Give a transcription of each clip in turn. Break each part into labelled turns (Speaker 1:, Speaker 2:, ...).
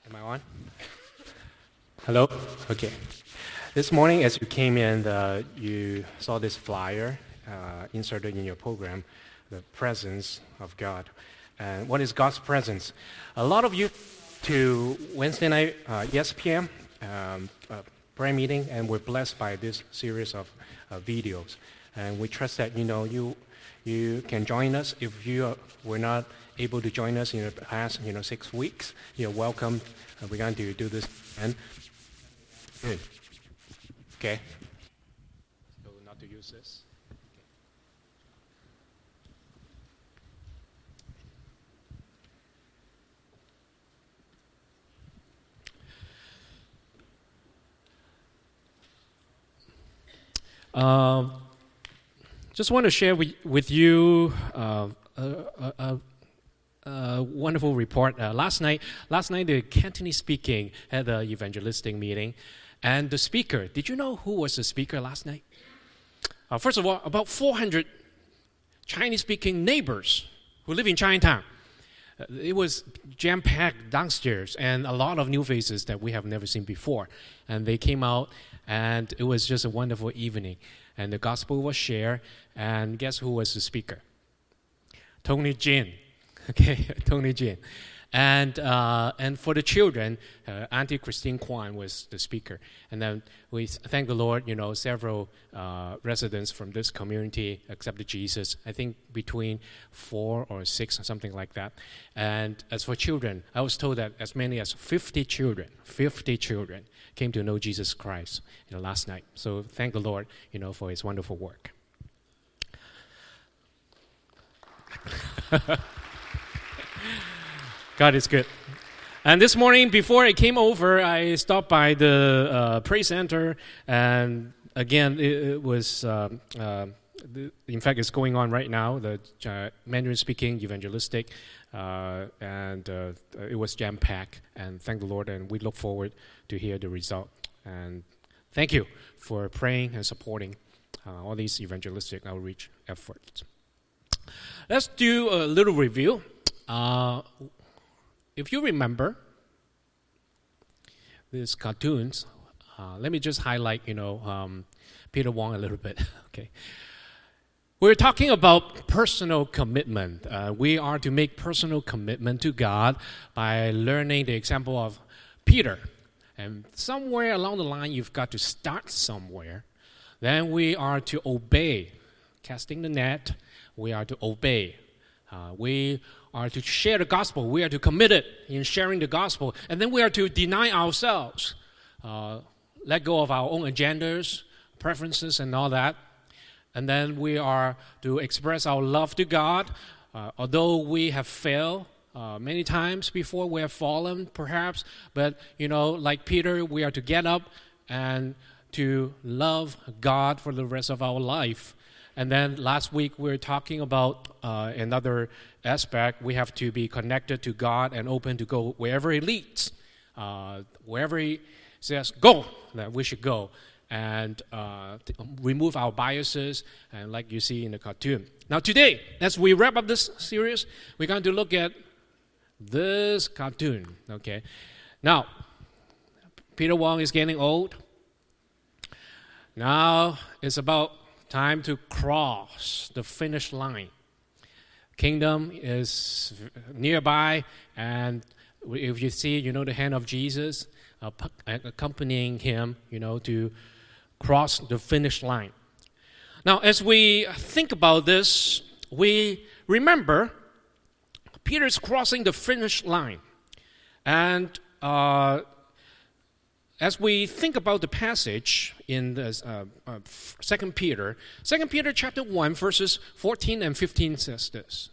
Speaker 1: Am I on? Hello? Okay. This morning, as you came in, you saw this flyer inserted in your program, the presence of God. And what is God's presence? A lot of you to Wednesday night, ESPN, prayer meeting, and we're blessed by this series of videos. And we trust that, you can join us. If you were not able to join us in the past, 6 weeks, you're welcome. We're going to do this again. Good. Okay. So not to use this. Just want to share with you a wonderful report. Last night, the Cantonese speaking had an evangelistic meeting, and the speaker. Did you know who was the speaker last night? First of all, about 400 Chinese-speaking neighbors who live in Chinatown. It was jam-packed downstairs, and a lot of new faces that we have never seen before. And they came out, and it was just a wonderful evening. And the gospel was shared, and guess who was the speaker? Tony Jin. Okay, Tony Jin. And for the children, Auntie Christine Kwan was the speaker. And then we thank the Lord, several residents from this community accepted Jesus, I think between 4 or 6 or something like that. And as for children, I was told that as many as 50 children came to know Jesus Christ last night. So thank the Lord, for his wonderful work. God is good. And this morning, before I came over, I stopped by the praise center, and again, it was, in fact, it's going on right now, the Mandarin-speaking evangelistic, and it was jam-packed, and thank the Lord, and we look forward to hear the result. And thank you for praying and supporting all these evangelistic outreach efforts. Let's do a little review. If you remember these cartoons, let me just highlight, Peter Wong a little bit. Okay, we're talking about personal commitment. We are to make personal commitment to God by learning the example of Peter. And somewhere along the line, you've got to start somewhere. Then we are to obey, casting the net. We are to obey. We are to share the gospel. We are to commit it in sharing the gospel. And then we are to deny ourselves, let go of our own agendas, preferences, and all that. And then we are to express our love to God. Although we have failed many times before, we have fallen perhaps. But, like Peter, we are to get up and to love God for the rest of our life. And then last week we were talking about another aspect. We have to be connected to God and open to go wherever He leads. Wherever He says, go, that we should go. And remove our biases, and like you see in the cartoon. Now today, as we wrap up this series, we're going to look at this cartoon. Okay. Now, Peter Wong is getting old. Now it's about time to cross the finish line. Kingdom is nearby, and if you see, the hand of Jesus accompanying him, to cross the finish line. Now, as we think about this, we remember Peter's crossing the finish line. And as we think about the passage in the 2 Peter chapter 1, verses 14 and 15 says this.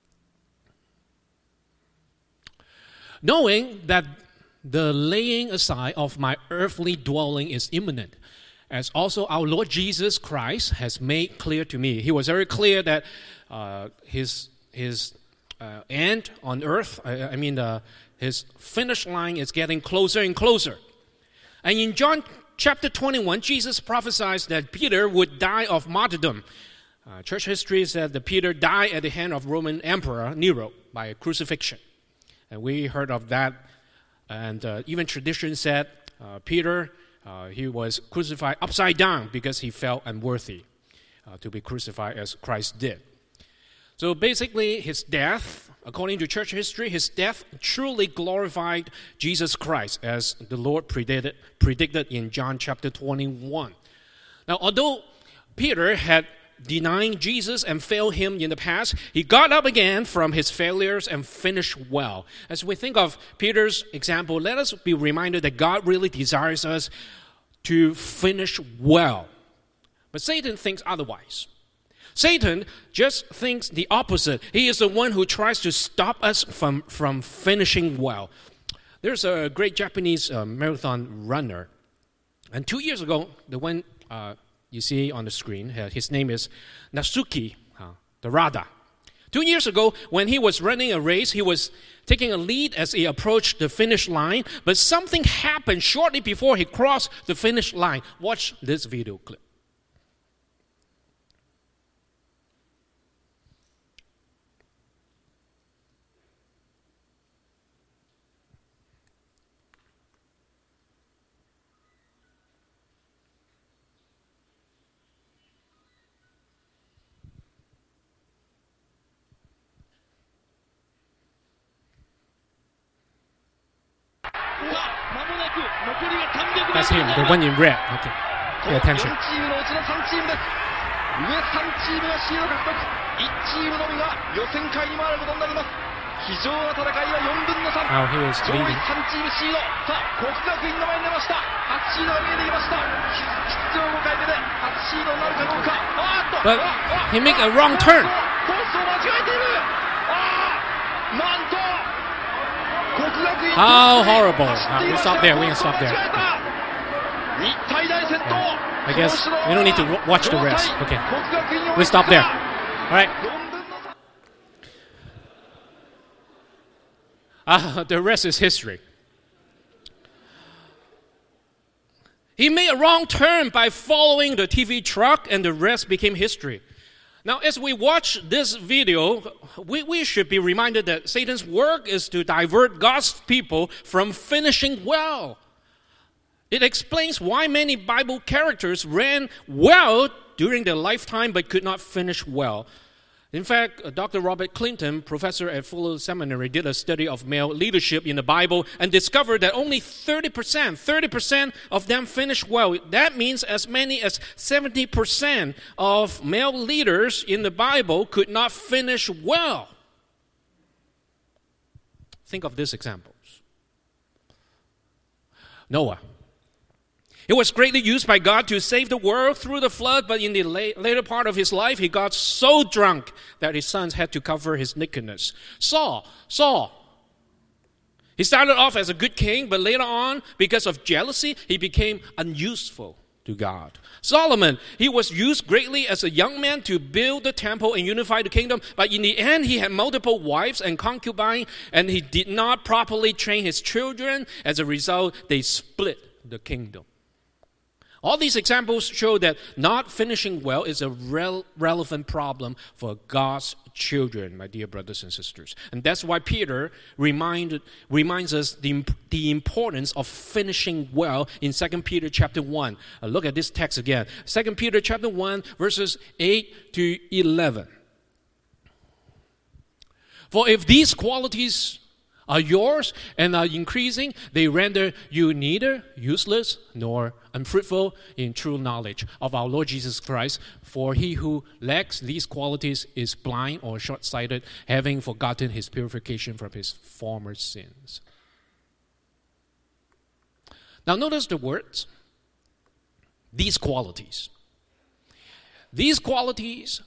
Speaker 1: Knowing that the laying aside of my earthly dwelling is imminent, as also our Lord Jesus Christ has made clear to me. He was very clear that his end on earth, his finish line is getting closer and closer. And in John chapter 21, Jesus prophesied that Peter would die of martyrdom. Church history said that Peter died at the hand of Roman Emperor Nero by crucifixion. And we heard of that And even tradition said Peter, he was crucified upside down because he felt unworthy to be crucified as Christ did. So basically, his death, according to church history, his death truly glorified Jesus Christ, as the Lord predicted in John chapter 21. Now, although Peter had denied Jesus and failed him in the past, he got up again from his failures and finished well. As we think of Peter's example, let us be reminded that God really desires us to finish well. But Satan thinks otherwise. Satan just thinks the opposite. He is the one who tries to stop us from finishing well. There's a great Japanese marathon runner. And 2 years ago, the one you see on the screen, his name is Natsuki Harada. 2 years ago, when he was running a race, he was taking a lead as he approached the finish line. But something happened shortly before he crossed the finish line. Watch this video clip. That's him, the one in red. Okay, pay attention.
Speaker 2: 4チームのうちの3チームです。上3チームがシード獲得。1チームのみが予選会に回ることになります。非常な戦いは4分の3。
Speaker 1: Now he is
Speaker 2: 上位
Speaker 1: leading.
Speaker 2: 3チームシード。さあ、國學院の前に出ました。8シードが見えてきました。出場5回目で8シードになるかどうか。
Speaker 1: But he make a wrong turn.
Speaker 2: コースを間違えている。なんと國學院
Speaker 1: How horrible. We'll stop there. We can stop there. I guess we don't need to watch the rest. Okay. We'll stop there. All right. The rest is history. He made a wrong turn by following the TV truck, and the rest became history. Now, as we watch this video, we should be reminded that Satan's work is to divert God's people from finishing well. It explains why many Bible characters ran well during their lifetime but could not finish well. In fact, Dr. Robert Clinton, professor at Fuller Seminary, did a study of male leadership in the Bible and discovered that only 30% of them finished well. That means as many as 70% of male leaders in the Bible could not finish well. Think of these examples. Noah. He was greatly used by God to save the world through the flood, but in the later part of his life, he got so drunk that his sons had to cover his nakedness. Saul. He started off as a good king, but later on, because of jealousy, he became unuseful to God. Solomon, he was used greatly as a young man to build the temple and unify the kingdom, but in the end, he had multiple wives and concubines, and he did not properly train his children. As a result, they split the kingdom. All these examples show that not finishing well is a relevant problem for God's children, my dear brothers and sisters. And that's why Peter reminds us the importance of finishing well in 2 Peter chapter 1. Look at this text again. 2 Peter chapter 1, verses 8 to 11. For if these qualities are yours and are increasing, they render you neither useless nor unfruitful in true knowledge of our Lord Jesus Christ. For he who lacks these qualities is blind or short-sighted, having forgotten his purification from his former sins. Now notice the words, these qualities. These qualities,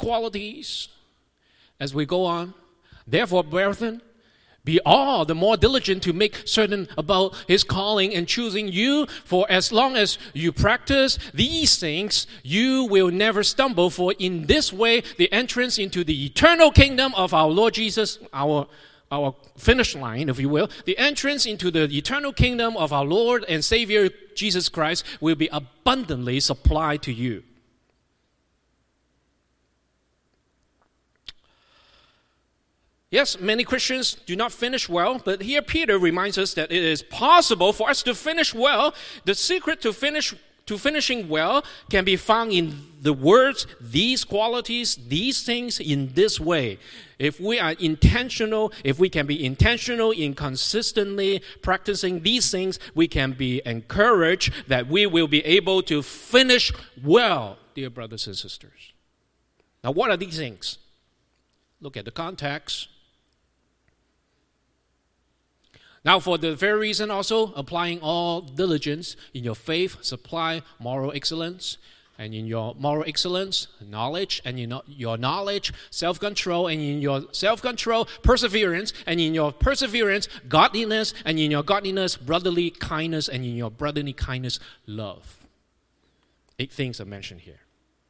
Speaker 1: as we go on. Therefore, brethren, be all the more diligent to make certain about his calling and choosing you. For as long as you practice these things, you will never stumble. For in this way, the entrance into the eternal kingdom of our Lord Jesus, our finish line, if you will, the entrance into the eternal kingdom of our Lord and Savior Jesus Christ will be abundantly supplied to you. Yes, many Christians do not finish well, but here Peter reminds us that it is possible for us to finish well. The secret to finishing well can be found in the words, these qualities, these things in this way. If we are intentional, if we can be intentional in consistently practicing these things, we can be encouraged that we will be able to finish well, dear brothers and sisters. Now, what are these things? Look at the context. Now, for the very reason also, applying all diligence in your faith, supply moral excellence, and in your moral excellence, knowledge, and in your knowledge, self-control, and in your self-control, perseverance, and in your perseverance, godliness, and in your godliness, brotherly kindness, and in your brotherly kindness, love. 8 things are mentioned here.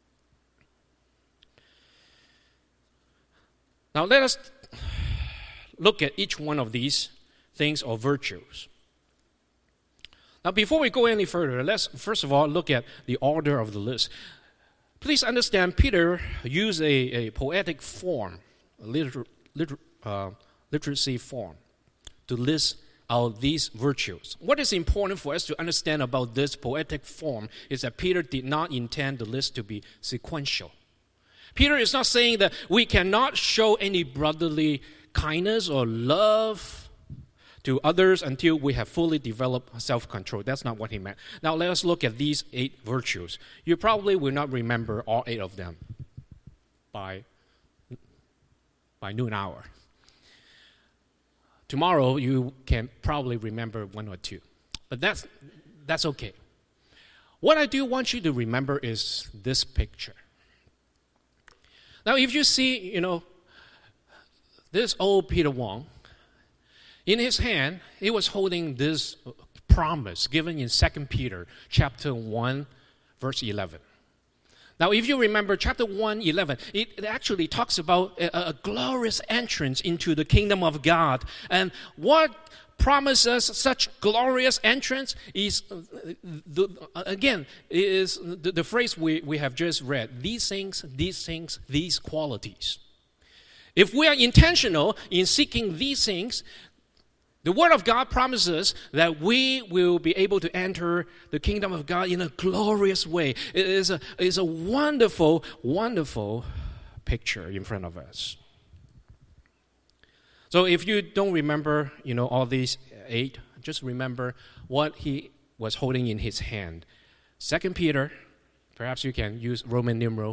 Speaker 1: Now, let us look at each one of these things or virtues. Now, before we go any further, let's first of all look at the order of the list. Please understand, Peter used a poetic form, a literacy form, to list out these virtues. What is important for us to understand about this poetic form is that Peter did not intend the list to be sequential. Peter is not saying that we cannot show any brotherly kindness or love to others until we have fully developed self-control. That's not what he meant. Now let us look at these 8 virtues. You probably will not remember all 8 of them by noon hour. Tomorrow you can probably remember 1 or 2. But that's okay. What I do want you to remember is this picture. Now if you see, this old Peter Wong, in his hand, he was holding this promise given in 2 Peter chapter 1, verse 11. Now, if you remember chapter 1, 11, it actually talks about a glorious entrance into the kingdom of God. And what promises such glorious entrance is, the phrase we have just read, these things, these qualities. If we are intentional in seeking these things, the Word of God promises that we will be able to enter the kingdom of God in a glorious way. It is a wonderful, wonderful picture in front of us. So if you don't remember, all these 8, just remember what he was holding in his hand. 2 Peter, perhaps you can use Roman numeral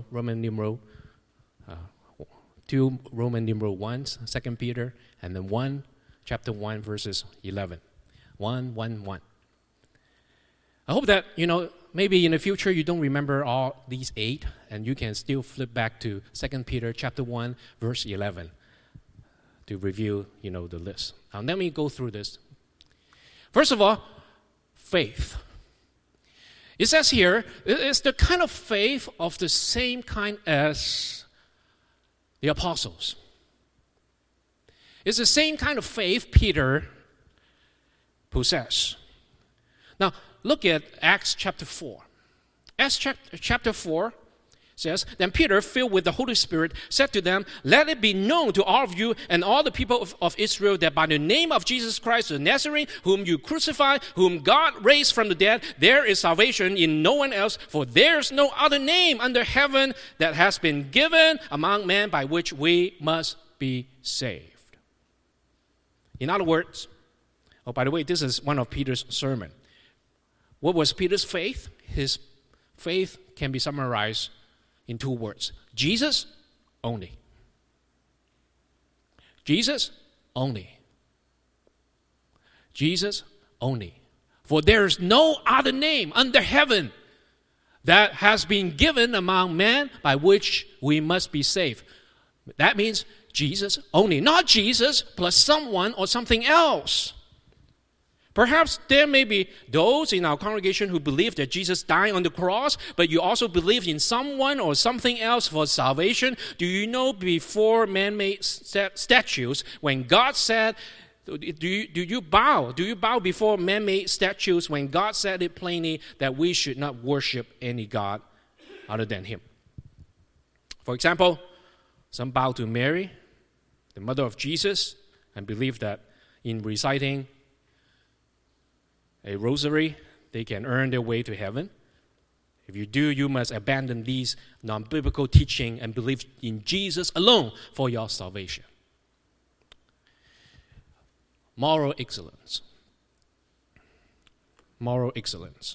Speaker 1: 2 Roman numeral 1, 2 Peter, and then 1. Chapter 1, verses 11. 1, 1, 1. I hope that, maybe in the future you don't remember all these 8, and you can still flip back to 2 Peter chapter 1, verse 11 to review, the list. Now, let me go through this. First of all, faith. It says here, it's the kind of faith of the same kind as the apostles. It's the same kind of faith Peter possessed. Now, look at Acts chapter 4. Acts chapter 4 says, Then Peter, filled with the Holy Spirit, said to them, Let it be known to all of you and all the people of Israel that by the name of Jesus Christ the Nazarene, whom you crucified, whom God raised from the dead, there is salvation in no one else, for there is no other name under heaven that has been given among men by which we must be saved. In other words, by the way, this is one of Peter's sermon. What was Peter's faith? His faith can be summarized in 2 words. Jesus only. Jesus only. Jesus only. For there is no other name under heaven that has been given among men by which we must be saved. That means Jesus only, not Jesus plus someone or something else. Perhaps there may be those in our congregation who believe that Jesus died on the cross, but you also believe in someone or something else for salvation. Do you know before man-made statues, when God said, do you bow? Do you bow before man-made statues when God said it plainly that we should not worship any God other than Him? For example, some bow to Mary, the mother of Jesus, and believe that in reciting a rosary, they can earn their way to heaven. If you do, you must abandon these non-biblical teaching and believe in Jesus alone for your salvation. Moral excellence. Moral excellence.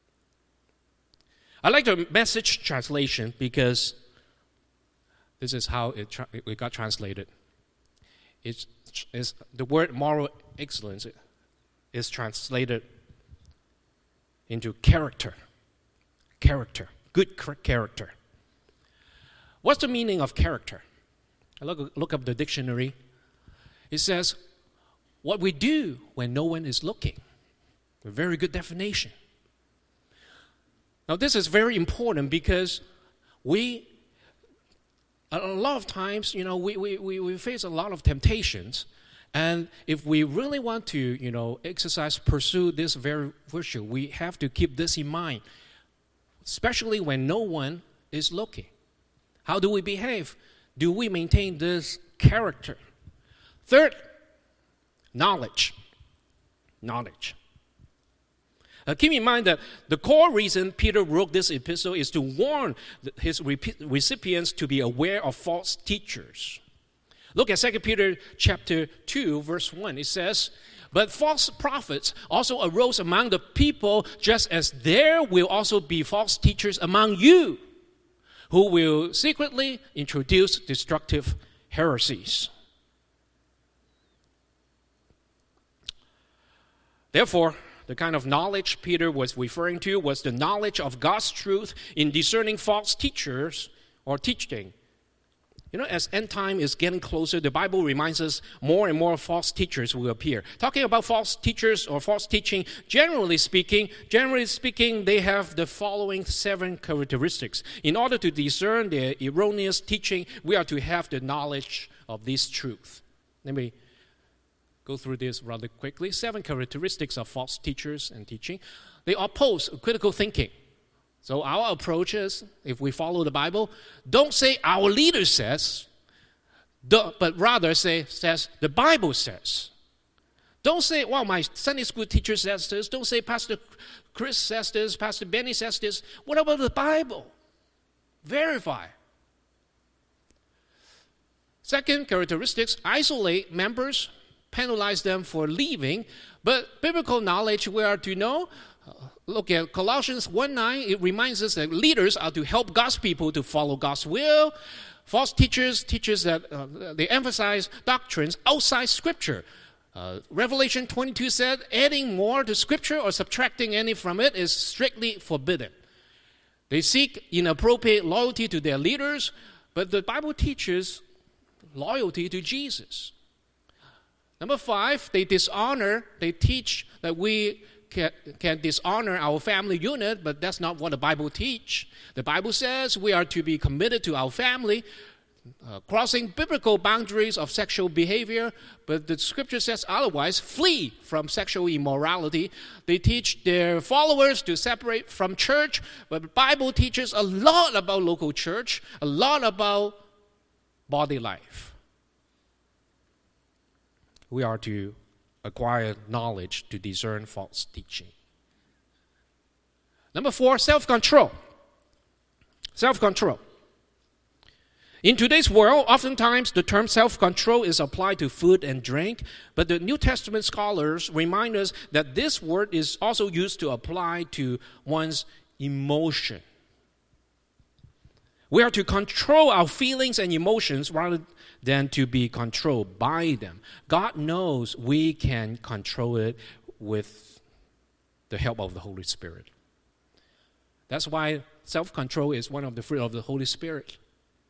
Speaker 1: I like the Message translation because this is how it got translated. It's the word moral excellence is translated into character. Character. Good character. What's the meaning of character? I look up the dictionary. It says, what we do when no one is looking. A very good definition. Now, this is very important because a lot of times, we face a lot of temptations. And if we really want to, pursue this very virtue, we have to keep this in mind, especially when no one is looking. How do we behave? Do we maintain this character? Third, knowledge. Knowledge. Keep in mind that the core reason Peter wrote this epistle is to warn his recipients to be aware of false teachers. Look at 2 Peter chapter 2, verse 1. It says, but false prophets also arose among the people, just as there will also be false teachers among you, who will secretly introduce destructive heresies. Therefore, the kind of knowledge Peter was referring to was the knowledge of God's truth in discerning false teachers or teaching. As end time is getting closer, the Bible reminds us more and more false teachers will appear. Talking about false teachers or false teaching, generally speaking, they have the following 7 characteristics. In order to discern their erroneous teaching, we are to have the knowledge of this truth. Let me go through this rather quickly. 7 characteristics of false teachers and teaching. They oppose critical thinking. So our approach is, if we follow the Bible, don't say our leader says, but rather says the Bible says. Don't say, well, my Sunday school teacher says this. Don't say Pastor Chris says this, Pastor Benny says this. What about the Bible? Verify. Second characteristics, isolate members, penalize them for leaving, but biblical knowledge we are to know. Look at Colossians 1:9. It reminds us that leaders are to help God's people to follow God's will. False teachers that they emphasize doctrines outside Scripture. Revelation 22 said, adding more to Scripture or subtracting any from it is strictly forbidden. They seek inappropriate loyalty to their leaders, but the Bible teaches loyalty to Jesus. Number 5, they teach that we can dishonor our family unit, but that's not what the Bible teaches. The Bible says we are to be committed to our family, crossing biblical boundaries of sexual behavior, but the Scripture says otherwise. Flee from sexual immorality. They teach their followers to separate from church, but the Bible teaches a lot about local church, a lot about body life. We are to acquire knowledge to discern false teaching. Number 4, self-control. Self-control. In today's world, oftentimes the term self-control is applied to food and drink, but the New Testament scholars remind us that this word is also used to apply to one's emotion. We are to control our feelings and emotions rather than to be controlled by them. God knows we can control it with the help of the Holy Spirit. That's why self-control is one of the fruit of the Holy Spirit.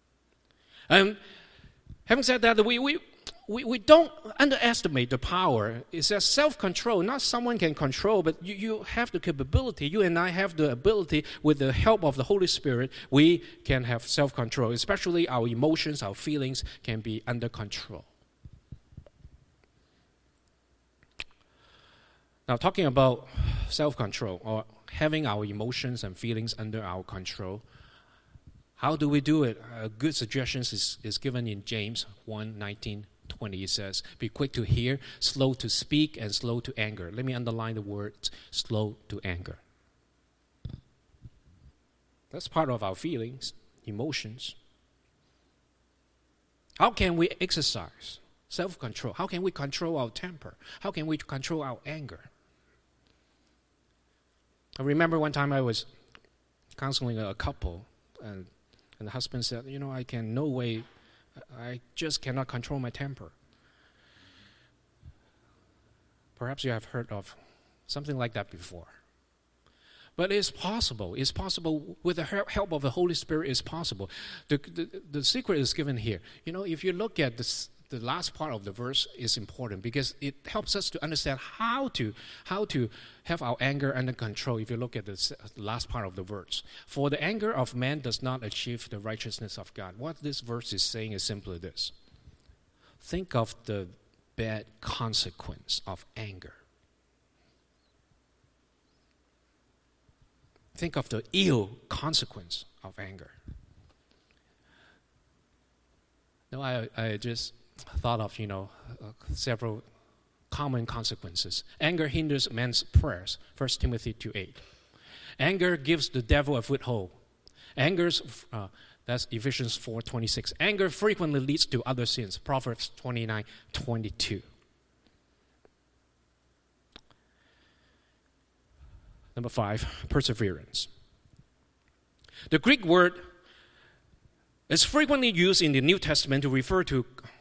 Speaker 1: Having said that, we don't underestimate the power. It says self-control. Not someone can control, but you have the capability. You and I have the ability, with the help of the Holy Spirit, we can have self-control. Especially our emotions, our feelings can be under control. Now, talking about self-control or having our emotions and feelings under our control, how do we do it? A good suggestion is given in James 1:19 20, it says, be quick to hear, slow to speak, and slow to anger. Let me underline the word slow to anger. That's part of our feelings, emotions. How can we exercise self-control? How can we control our temper? How can we control our anger? I remember one time I was counseling a couple, and the husband said, I just cannot control my temper. Perhaps you have heard of something like that before. But it's possible. It's possible with the help of the Holy Spirit. It's possible. The secret is given here. If you look at this, the last part of the verse is important because it helps us to understand how to have our anger under control. If you look at the last part of the verse, for the anger of man does not achieve the righteousness of God. What this verse is saying is simply this: think of the bad consequence of anger. Think of the ill consequence of anger. Now, I just thought of, several common consequences. Anger hinders man's prayers, 1 Timothy 2:8. Anger gives the devil a foothold. That's Ephesians 4:26. Anger frequently leads to other sins, Proverbs 29:22. Number 5, perseverance. The Greek word is frequently used in the New Testament to refer to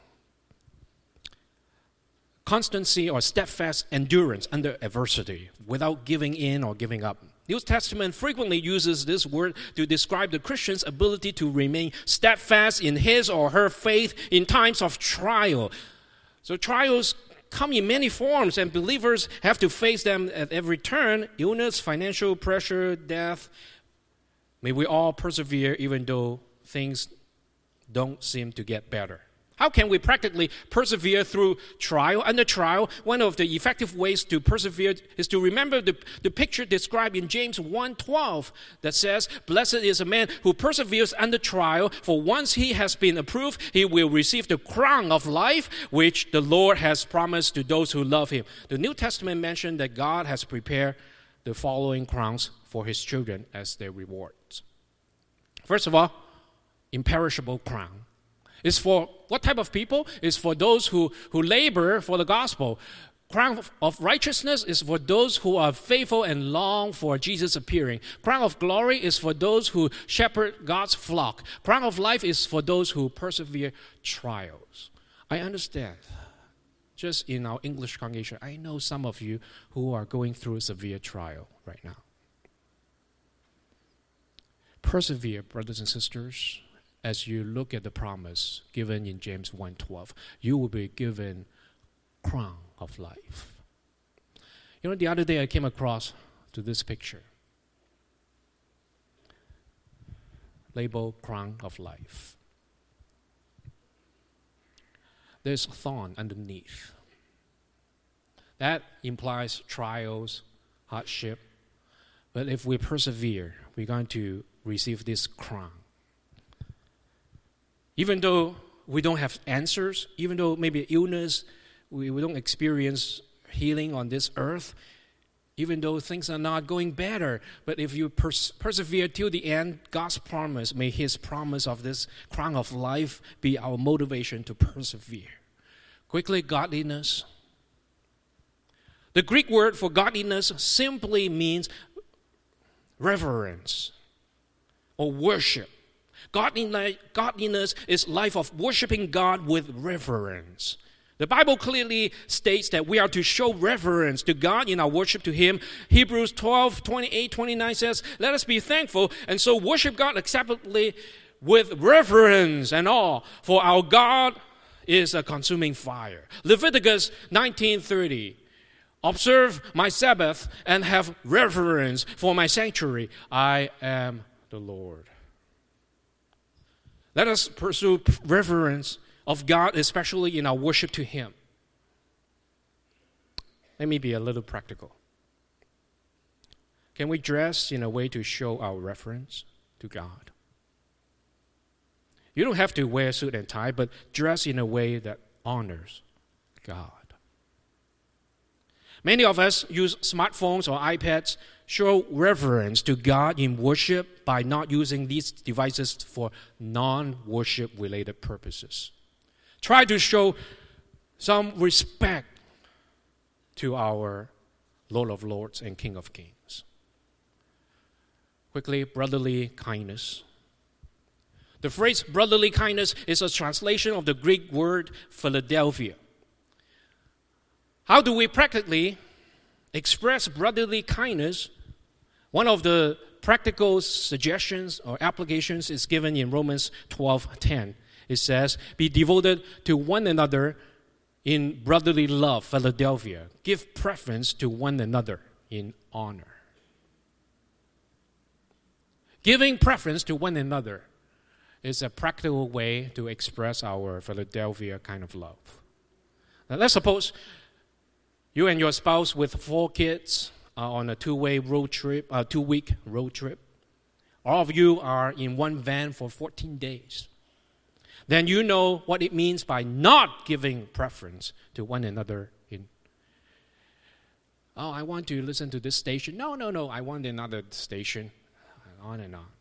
Speaker 1: constancy or steadfast endurance under adversity without giving in or giving up. New Testament frequently uses this word to describe the Christian's ability to remain steadfast in his or her faith in times of trial. So trials come in many forms, and believers have to face them at every turn: illness, financial pressure, death. May we all persevere even though things don't seem to get better. How can we practically persevere through trial? Under trial, one of the effective ways to persevere is to remember the picture described in James 1:12 that says, "Blessed is a man who perseveres under trial, for once he has been approved, he will receive the crown of life, which the Lord has promised to those who love him." The New Testament mentioned that God has prepared the following crowns for his children as their rewards. First of all, imperishable crown. It's for what type of people? It's for those who labor for the gospel. Crown of righteousness is for those who are faithful and long for Jesus appearing. Crown of glory is for those who shepherd God's flock. Crown of life is for those who persevere trials. I understand. Just in our English congregation, I know some of you who are going through a severe trial right now. Persevere, brothers and sisters. As you look at the promise given in James 1:12, you will be given crown of life. The other day I came across to this picture. Labeled crown of life. There's a thorn underneath. That implies trials, hardship. But if we persevere, we're going to receive this crown. Even though we don't have answers, even though maybe illness, we don't experience healing on this earth, even though things are not going better, but if you persevere till the end, God's promise, may his promise of this crown of life be our motivation to persevere. Quickly, godliness. The Greek word for godliness simply means reverence or worship. Godliness is life of worshiping God with reverence. The Bible clearly states that we are to show reverence to God in our worship to him. Hebrews 12:28-29 says, "Let us be thankful and so worship God acceptably with reverence and awe, for our God is a consuming fire." Leviticus 19:30, "Observe my Sabbath and have reverence for my sanctuary. I am the Lord." Let us pursue reverence of God, especially in our worship to him. Let me be a little practical. Can we dress in a way to show our reverence to God? You don't have to wear a suit and tie, but dress in a way that honors God. Many of us use smartphones or iPads, show reverence to God in worship by not using these devices for non-worship related purposes. Try to show some respect to our Lord of Lords and King of Kings. Quickly, brotherly kindness. The phrase brotherly kindness is a translation of the Greek word Philadelphia. How do we practically express brotherly kindness? One of the practical suggestions or applications is given in Romans 12:10. It says, be devoted to one another in brotherly love, Philadelphia. Give preference to one another in honor. Giving preference to one another is a practical way to express our Philadelphia kind of love. Now, let's suppose you and your spouse with 4 kids are on a 2-week road trip. All of you are in one van for 14 days. Then you know what it means by not giving preference to one another in, I want to listen to this station. No, I want another station. On and on.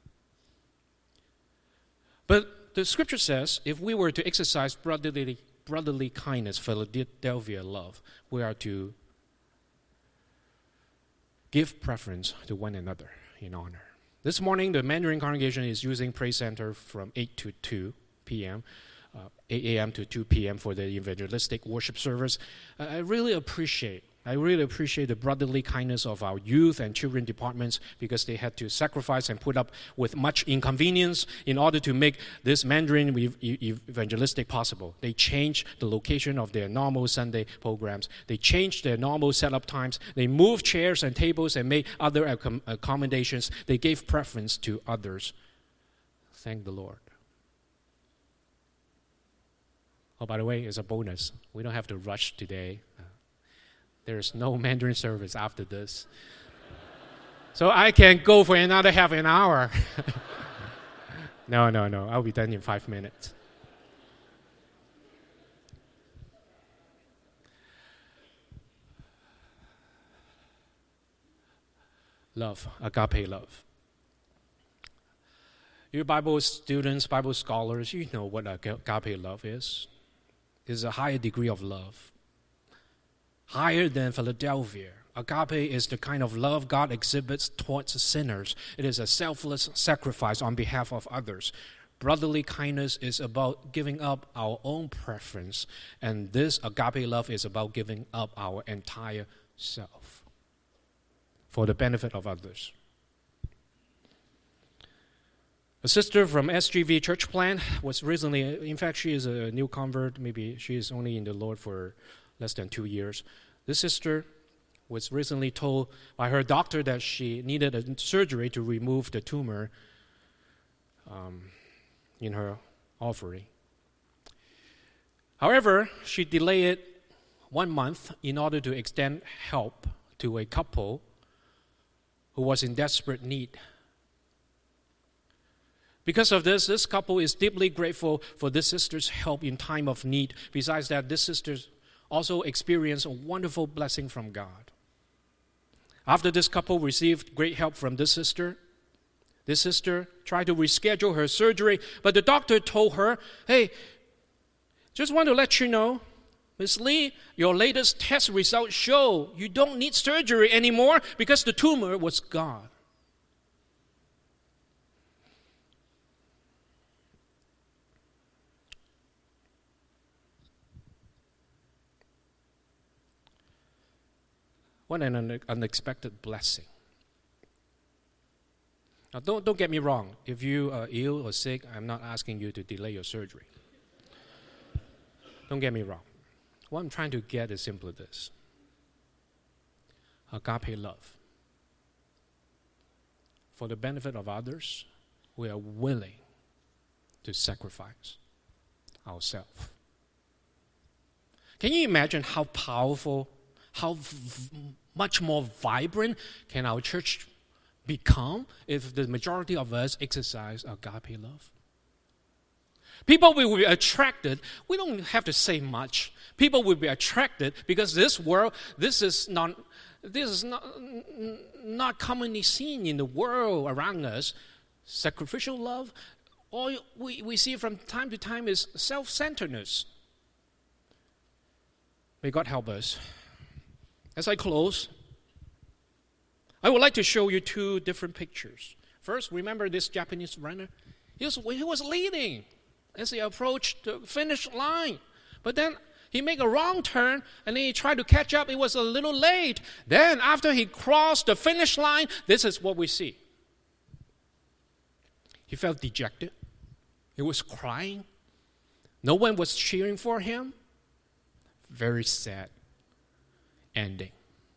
Speaker 1: But the scripture says if we were to exercise brotherly kindness, Philadelphia love, we are to give preference to one another in honor. This morning, the Mandarin congregation is using Praise Center from 8 to 2 p.m., 8 a.m. to 2 p.m. for the evangelistic worship service. I really appreciate the brotherly kindness of our youth and children departments because they had to sacrifice and put up with much inconvenience in order to make this Mandarin evangelistic possible. They changed the location of their normal Sunday programs. They changed their normal setup times. They moved chairs and tables and made other accommodations. They gave preference to others. Thank the Lord. Oh, by the way, it's a bonus. We don't have to rush today. There's no Mandarin service after this. So I can go for another half an hour. No. I'll be done in 5 minutes. Love, agape love. You Bible students, Bible scholars, you know what agape love is. It's a higher degree of love. Higher than Philadelphia. Agape is the kind of love God exhibits towards sinners. It is a selfless sacrifice on behalf of others. Brotherly kindness is about giving up our own preference, and this agape love is about giving up our entire self for the benefit of others. A sister from SGV Church Plant was recently, in fact, she is a new convert. Maybe she is only in the Lord for less than 2 years. This sister was recently told by her doctor that she needed a surgery to remove the tumor in her ovary. However, she delayed it 1 month in order to extend help to a couple who was in desperate need. Because of this couple is deeply grateful for this sister's help in time of need. Besides that, this sister also experienced a wonderful blessing from God. After this couple received great help from this sister tried to reschedule her surgery, but the doctor told her, hey, just want to let you know, Ms. Lee, your latest test results show you don't need surgery anymore because the tumor was gone. What an unexpected blessing. Now, don't get me wrong. If you are ill or sick, I'm not asking you to delay your surgery. Don't get me wrong. What I'm trying to get is simply this. Agape love. For the benefit of others, we are willing to sacrifice ourselves. Can you imagine how powerful, how much more vibrant can our church become if the majority of us exercise agape love? People will be attracted. We don't have to say much. People will be attracted because this world, this is not commonly seen in the world around us. Sacrificial love, all we see from time to time is self-centeredness. May God help us. As I close, I would like to show you two different pictures. First, remember this Japanese runner? He was leading as he approached the finish line. But then he made a wrong turn, and then he tried to catch up. It was a little late. Then after he crossed the finish line, this is what we see. He felt dejected. He was crying. No one was cheering for him. Very sad ending.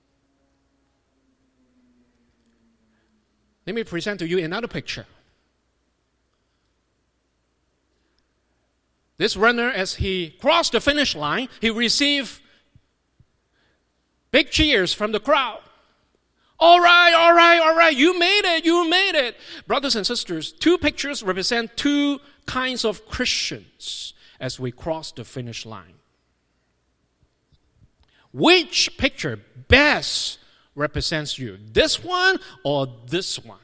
Speaker 1: Let me present to you another picture. This runner, as he crossed the finish line, he received big cheers from the crowd. All right, you made it. Brothers and sisters, two pictures represent two kinds of Christians as we cross the finish line. Which picture best represents you? This one or this one?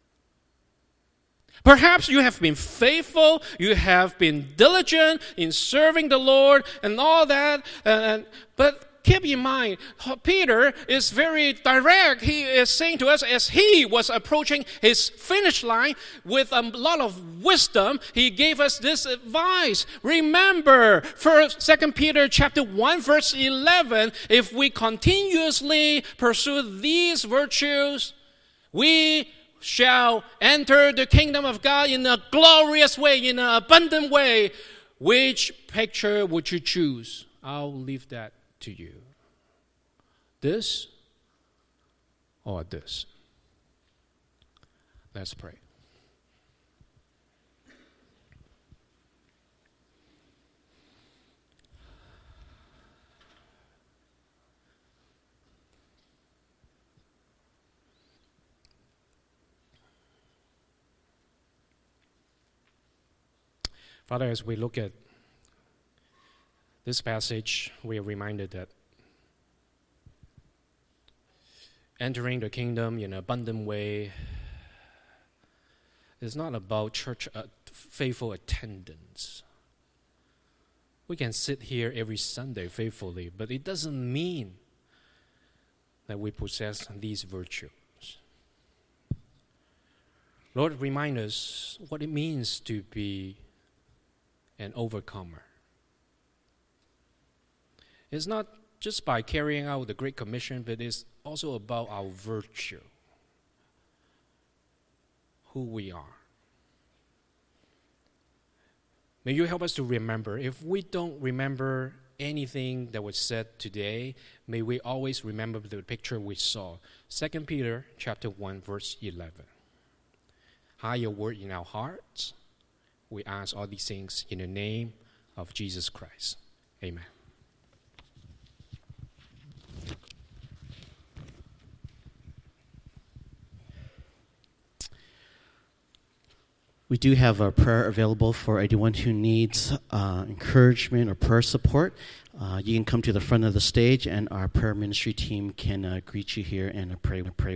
Speaker 1: Perhaps you have been faithful, you have been diligent in serving the Lord and all that, but keep in mind, Peter is very direct. He is saying to us as he was approaching his finish line with a lot of wisdom, he gave us this advice. Remember, 2 Peter chapter 1, verse 11, if we continuously pursue these virtues, we shall enter the kingdom of God in a glorious way, in an abundant way. Which picture would you choose? I'll leave that to you. This or this? Let's pray. Father, as we look at this passage, we are reminded that entering the kingdom in an abundant way is not about church faithful attendance. We can sit here every Sunday faithfully, but it doesn't mean that we possess these virtues. Lord, remind us what it means to be an overcomer. It's not just by carrying out the Great Commission, but it's also about our virtue, who we are. May you help us to remember. If we don't remember anything that was said today, may we always remember the picture we saw. 2 Peter chapter 1, verse 11. Hide your word in our hearts. We ask all these things in the name of Jesus Christ. Amen.
Speaker 3: We do have a prayer available for anyone who needs encouragement or prayer support. You can come to the front of the stage, and our prayer ministry team can greet you here and pray